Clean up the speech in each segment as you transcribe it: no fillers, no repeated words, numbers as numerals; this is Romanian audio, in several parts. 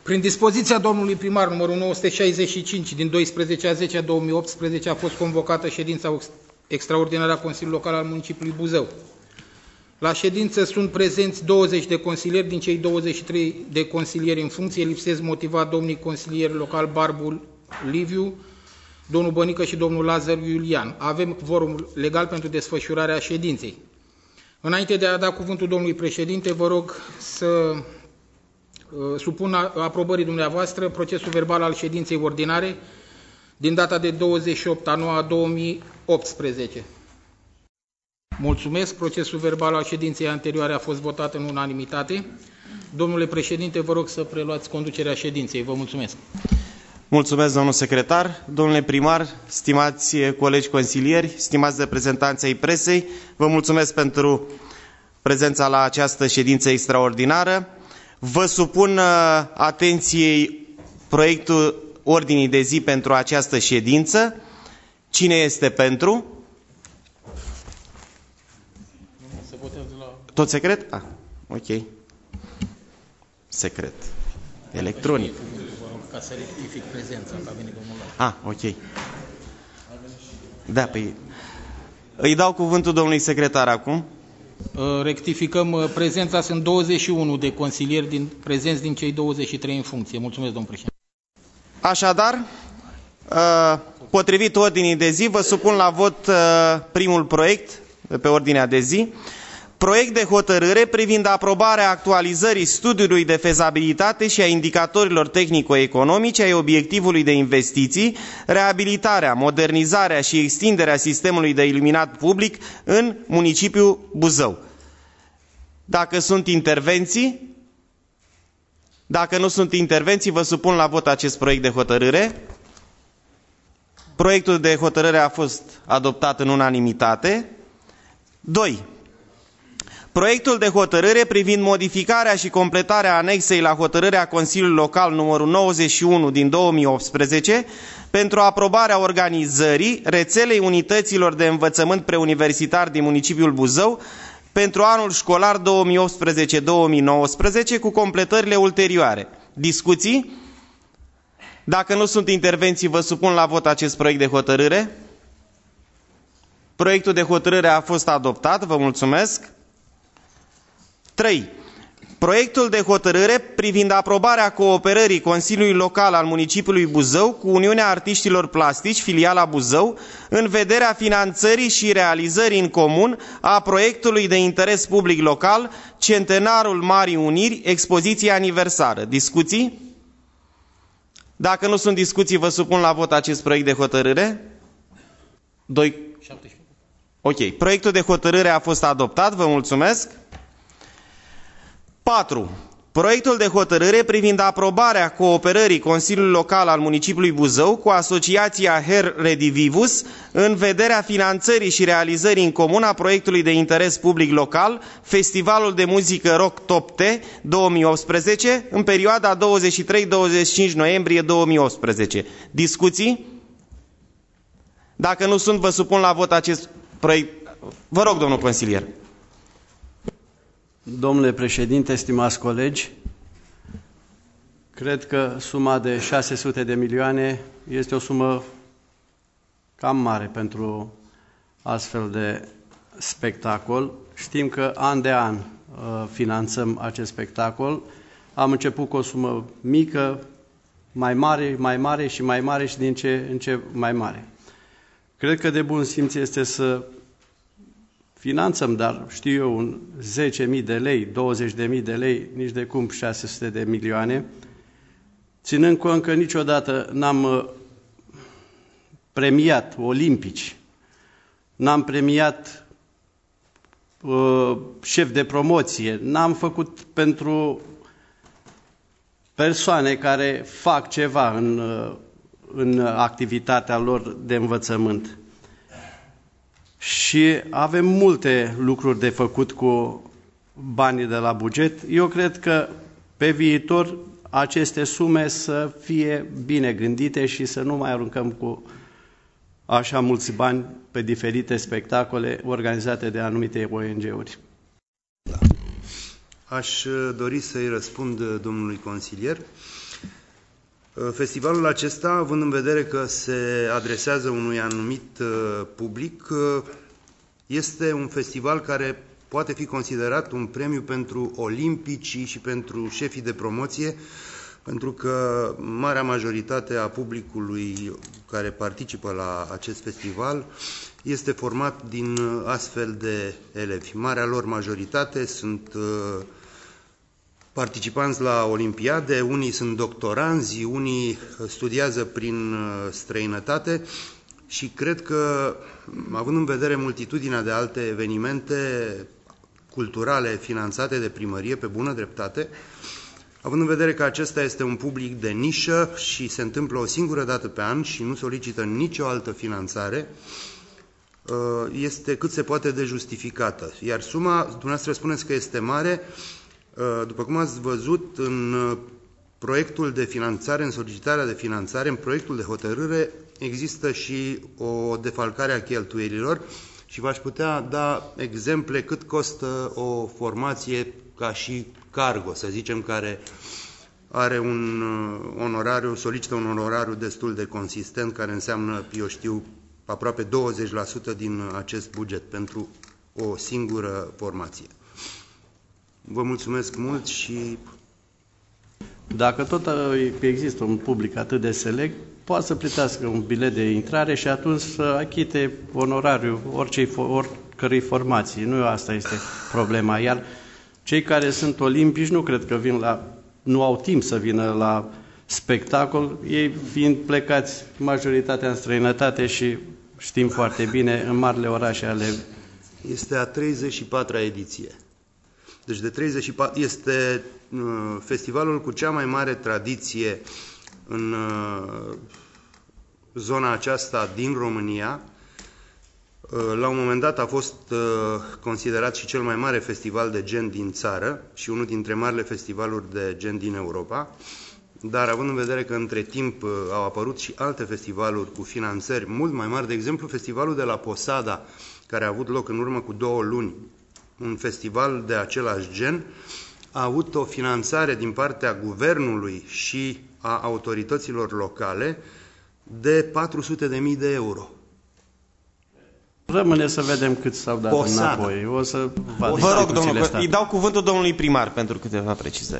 Prin dispoziția domnului primar numărul 965 din 12/10/2018 a fost convocată ședința extraordinară a Consiliului Local al municipiului Buzău. La ședință sunt prezenți 20 de consilieri, din cei 23 de consilieri în funcție lipsesc motivat domnii consilieri local Barbu Liviu, domnul Bănică și domnul Lazar Iulian. Avem quorum legal pentru desfășurarea ședinței. Înainte de a da cuvântul domnului președinte, vă rog să supun aprobării dumneavoastră procesul verbal al ședinței ordinare din data de 28/9/2018. Mulțumesc. Procesul verbal al ședinței anterioare a fost votat în unanimitate. Domnule președinte, vă rog să preluați conducerea ședinței. Vă mulțumesc. Mulțumesc, domnul secretar. Domnule primar, stimați colegi consilieri, stimați reprezentanți ai presei, vă mulțumesc pentru prezența la această ședință extraordinară. Vă supun atenției proiectul ordinii de zi pentru această ședință. Cine este pentru? Tot secret? Ah, ok. Secret. Electronic. Ca să rectific prezența, că a venit domnul Ah, ok. Da, păi... Îi dau cuvântul domnului secretar acum. Rectificăm prezența, sunt 21 de consilieri prezenți din cei 23 în funcție. Mulțumesc, domnul președinte. Așadar, potrivit ordinii de zi, vă supun la vot primul proiect de pe ordinea de zi. Proiect de hotărâre privind aprobarea actualizării studiului de fezabilitate și a indicatorilor tehnico-economici ai obiectivului de investiții, reabilitarea, modernizarea și extinderea sistemului de iluminat public în municipiul Buzău. Dacă sunt intervenții, dacă nu sunt intervenții, vă supun la vot acest proiect de hotărâre. Proiectul de hotărâre a fost adoptat în unanimitate. 2. Proiectul de hotărâre privind modificarea și completarea anexei la hotărârea Consiliului Local numărul 91 din 2018 pentru aprobarea organizării rețelei unităților de învățământ preuniversitar din municipiul Buzău pentru anul școlar 2018-2019 cu completările ulterioare. Discuții? Dacă nu sunt intervenții, vă supun la vot acest proiect de hotărâre. Proiectul de hotărâre a fost adoptat, vă mulțumesc. 3. Proiectul de hotărâre privind aprobarea cooperării Consiliului Local al municipiului Buzău cu Uniunea Artiștilor Plastici, filiala Buzău, în vederea finanțării și realizării în comun a proiectului de interes public local Centenarul Marii Uniri, expoziție aniversară. Discuții? Dacă nu sunt discuții, vă supun la vot acest proiect de hotărâre. 2. Ok. Proiectul de hotărâre a fost adoptat, vă mulțumesc. 4. Proiectul de hotărâre privind aprobarea cooperării Consiliului Local al municipiului Buzău cu Asociația Her Redivivus în vederea finanțării și realizării în comun a proiectului de interes public local Festivalul de muzică rock Top T 2018 în perioada 23-25 noiembrie 2018. Discuții? Dacă nu sunt, vă supun la vot acest proiect. Vă rog, domnul consilier. Domnule președinte, stimați colegi, cred că suma de 600 de milioane este o sumă cam mare pentru astfel de spectacol. Știm că an de an finanțăm acest spectacol. Am început cu o sumă mică, mai mare și mai mare și din ce în ce mai mare. Cred că de bun simț este să finanțăm, dar știu eu, 10.000 de lei, 20.000 de lei, nici de cum 600 de milioane, ținând cont că niciodată n-am premiat olimpici, n-am premiat șef de promoție, n-am făcut pentru persoane care fac ceva în activitatea lor de învățământ. Și avem multe lucruri de făcut cu banii de la buget. Eu cred că pe viitor aceste sume să fie bine gândite și să nu mai aruncăm cu așa mulți bani pe diferite spectacole organizate de anumite ONG-uri. Da. Aș dori să-i răspund domnului consilier. Festivalul acesta, având în vedere că se adresează unui anumit public, este un festival care poate fi considerat un premiu pentru olimpici și pentru șefii de promoție, pentru că marea majoritate a publicului care participă la acest festival este format din astfel de elevi. Marea lor majoritate sunt participanți la olimpiade, unii sunt doctoranzi, unii studiază prin străinătate și cred că, având în vedere multitudinea de alte evenimente culturale finanțate de primărie, pe bună dreptate, având în vedere că acesta este un public de nișă și se întâmplă o singură dată pe an și nu solicită nicio altă finanțare, este cât se poate de justificată. Iar suma, dumneavoastră spuneți că este mare, după cum ați văzut în proiectul de finanțare, în solicitarea de finanțare, în proiectul de hotărâre, există și o defalcare a cheltuielilor și v-aș putea da exemple cât costă o formație ca și cargo, să zicem, care are un onorariu, solicită un onorariu destul de consistent, care înseamnă, eu știu, aproape 20% din acest buget pentru o singură formație. Vă mulțumesc mult și... Dacă tot există un public atât de select, poate să plătească un bilet de intrare și atunci să achite onorariul oricărei formații. Nu asta este problema. Iar cei care sunt olimpici nu cred că nu au timp să vină la spectacol, ei fiind plecați majoritatea în străinătate și știm foarte bine în marile orașe ale... Este a 34-a ediție. Deci de 34 este festivalul cu cea mai mare tradiție în zona aceasta din România. La un moment dat a fost considerat și cel mai mare festival de gen din țară și unul dintre marile festivaluri de gen din Europa. Dar având în vedere că între timp au apărut și alte festivaluri cu finanțări mult mai mari, de exemplu festivalul de la Posada, care a avut loc în urmă cu 2 luni, un festival de același gen, a avut o finanțare din partea guvernului și a autorităților locale de 400.000 de euro. Rămâne să vedem cât s-au dat înapoi. O să vă rog, domnule, îi dau cuvântul domnului primar pentru câteva precizări.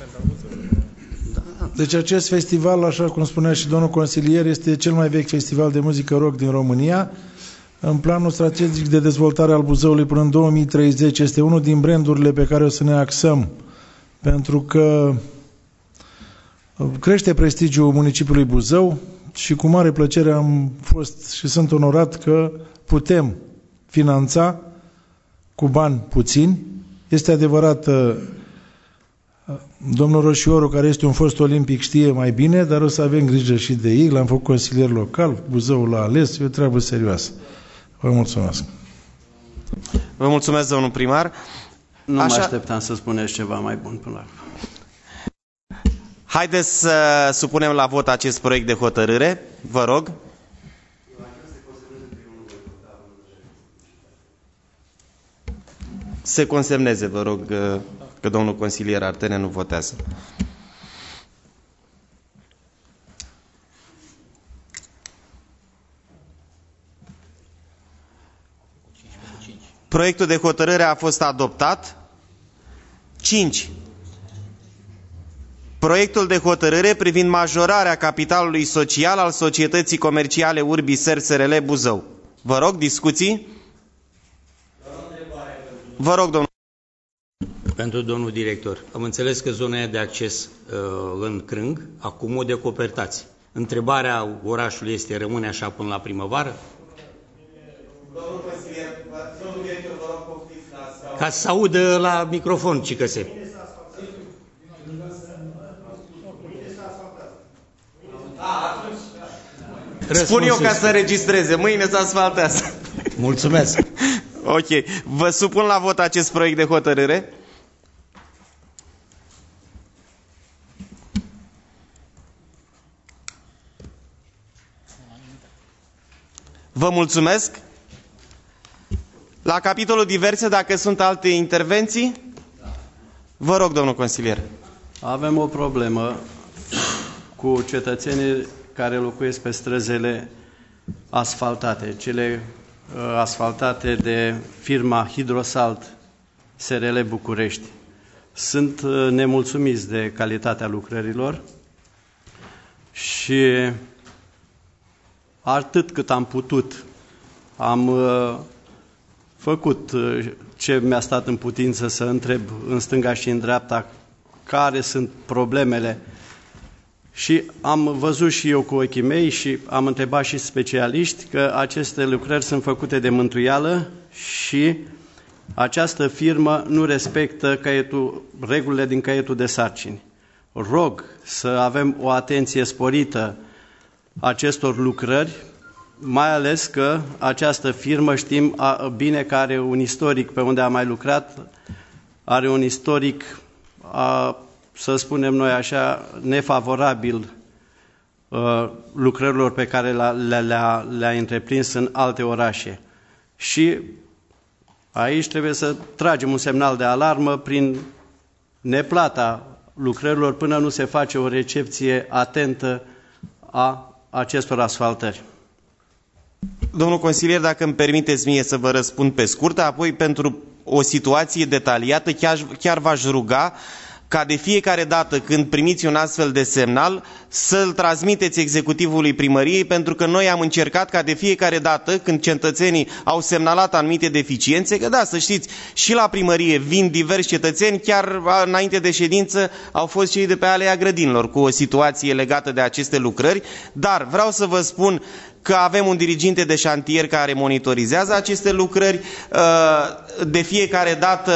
Deci acest festival, așa cum spunea și domnul consilier, este cel mai vechi festival de muzică rock din România. În planul strategic de dezvoltare al Buzăului până în 2030 este unul din brandurile pe care o să ne axăm, pentru că crește prestigiul municipiului Buzău și cu mare plăcere am fost și sunt onorat că putem finanța cu bani puțini. Este adevărat, domnul Roșioru, care este un fost olimpic, știe mai bine, dar o să avem grijă și de ei. L-am făcut consilier local, Buzăul l-a ales, e o treabă serioasă. Vă mulțumesc. Vă mulțumesc, domnul primar. Nu mă așteptam să spuneți ceva mai bun până la urmă. Haideți să supunem la vot acest proiect de hotărâre. Vă rog. Se consemneze, vă rog, că domnul consilier Artene nu votează. Proiectul de hotărâre a fost adoptat. 5. Proiectul de hotărâre privind majorarea capitalului social al Societății Comerciale Urbiser SRL Buzău. Vă rog, discuții? Vă rog, domnul. Pentru domnul director. Am înțeles că zona de acces în Crâng acum o decopertați. Întrebarea orașului este, rămâne așa până la primăvară? Domnul director, vă rog, poftiți la... Ca să audă la microfon, Cicăse. Spun eu ca să înregistreze. Mâine se asfaltează. Mulțumesc. Ok. Vă supun la vot acest proiect de hotărâre. Vă mulțumesc. La capitolul diverse, dacă sunt alte intervenții, vă rog, domnul consilier. Avem o problemă. cu cetățenii care locuiesc pe străzile asfaltate, cele asfaltate de firma Hidrosalt SRL București. Sunt nemulțumiți de calitatea lucrărilor și atât cât am putut, am făcut ce mi-a stat în putință să întreb în stânga și în dreapta care sunt problemele și am văzut și eu cu ochii mei și am întrebat și specialiști că aceste lucrări sunt făcute de mântuială și această firmă nu respectă regulile din caietul de sarcini. Rog să avem o atenție sporită acestor lucrări, mai ales că această firmă știm bine că are un istoric pe unde a mai lucrat, are un istoric, să spunem noi așa, nefavorabil lucrărilor pe care le-a întreprins în alte orașe. Și aici trebuie să tragem un semnal de alarmă prin neplata lucrărilor până nu se face o recepție atentă a acestor asfaltări. Domnul consilier, dacă îmi permiteți mie să vă răspund pe scurt, apoi pentru o situație detaliată chiar v-aș ruga ca de fiecare dată când primiți un astfel de semnal să-l transmiteți executivului primăriei, pentru că noi am încercat ca de fiecare dată când cetățenii au semnalat anumite deficiențe, că da, să știți, și la primărie vin diversi cetățeni, chiar înainte de ședință au fost cei de pe Alea Grădinilor cu o situație legată de aceste lucrări, dar vreau să vă spun că avem un diriginte de șantier care monitorizează aceste lucrări, de fiecare dată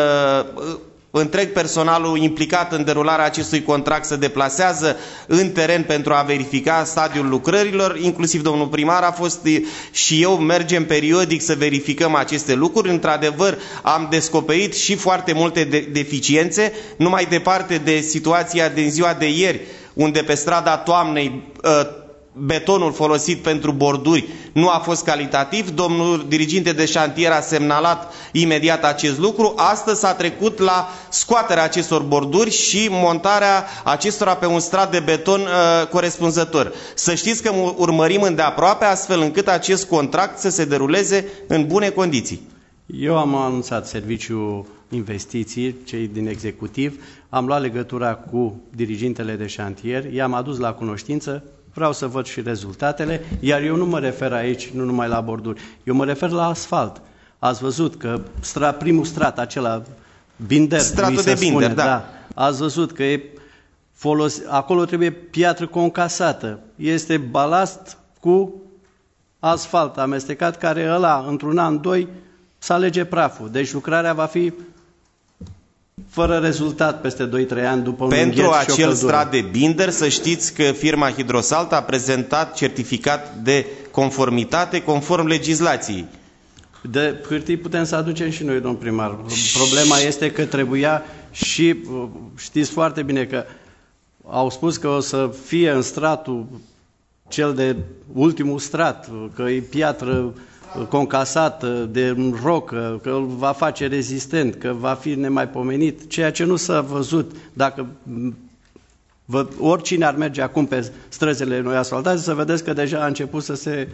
întreg personalul implicat în derularea acestui contract se deplasează în teren pentru a verifica stadiul lucrărilor, inclusiv domnul primar a fost și eu, mergem periodic să verificăm aceste lucruri. Într-adevăr, am descoperit și foarte multe deficiențe, nu mai departe de situația din ziua de ieri, unde pe strada Toamnei betonul folosit pentru borduri nu a fost calitativ. Domnul diriginte de șantier a semnalat imediat acest lucru. Astăzi s-a trecut la scoaterea acestor borduri și montarea acestora pe un strat de beton corespunzător. Să știți că urmărim îndeaproape astfel încât acest contract să se deruleze în bune condiții. Eu am anunțat serviciul investiții, cei din executiv, am luat legătura cu dirigintele de șantier, i-am adus la cunoștință. Vreau să văd și rezultatele, iar eu nu mă refer aici nu numai la borduri, eu mă refer la asfalt. Ați văzut că primul strat, acela binder, stratul de binder, da. Ați văzut că acolo trebuie piatră concasată, este balast cu asfalt amestecat, care ăla, într-un an, doi, să alege praful. Deci lucrarea va fi fără rezultat peste 2-3 ani după un îngheț și o căldură. Pentru acel strat de binder, să știți că firma Hidrosalt a prezentat certificat de conformitate conform legislației. De hârtii putem să aducem și noi, domn primar. Problema este că trebuia și știți foarte bine că au spus că o să fie în stratul cel de ultimul strat, că e piatră concasată de rocă, că îl va face rezistent, că va fi nemaipomenit, ceea ce nu s-a văzut. Dacă oricine ar merge acum pe străzile noi asfaltate, să vedeți că deja a început să se...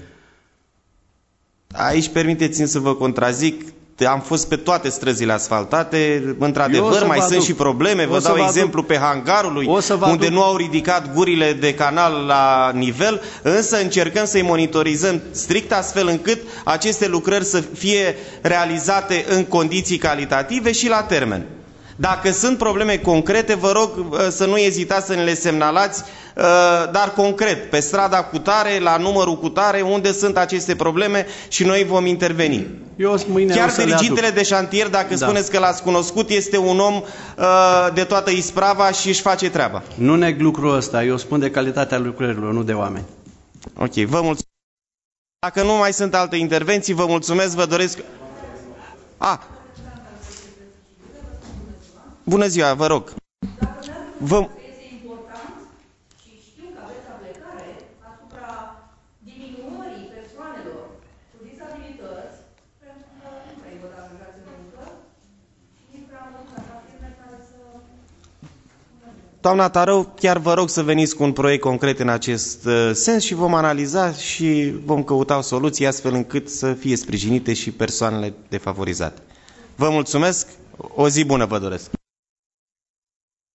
Aici permiteți-mi să vă contrazic, am fost pe toate străzile asfaltate, într-adevăr mai sunt și probleme, vă dau exemplu pe Hangarului, unde nu au ridicat gurile de canal la nivel, însă încercăm să-i monitorizăm strict astfel încât aceste lucrări să fie realizate în condiții calitative și la termen. Dacă sunt probleme concrete, vă rog să nu ezitați să ne le semnalați, dar concret, pe strada cutare, la numărul cutare, unde sunt aceste probleme și noi vom interveni. Chiar dirigintele de șantier, dacă spuneți că l-ați cunoscut, este un om de toată isprava și își face treaba. Nu neg lucrul ăsta, eu spun de calitatea lucrărilor, nu de oameni. Ok, vă mulțumesc. Dacă nu mai sunt alte intervenții, vă mulțumesc, vă doresc... Bună ziua, vă rog. Este important și știu că aveți aplicare asupra diminuării persoanelor cu disabilități, pentru că nu prea văd angajați în muncă și nu prea mult la firme care să... Doamna Tarău, chiar vă rog să veniți cu un proiect concret în acest sens și vom analiza și vom căuta o soluție astfel încât să fie sprijinite și persoanele defavorizate. Vă mulțumesc, o zi bună vă doresc!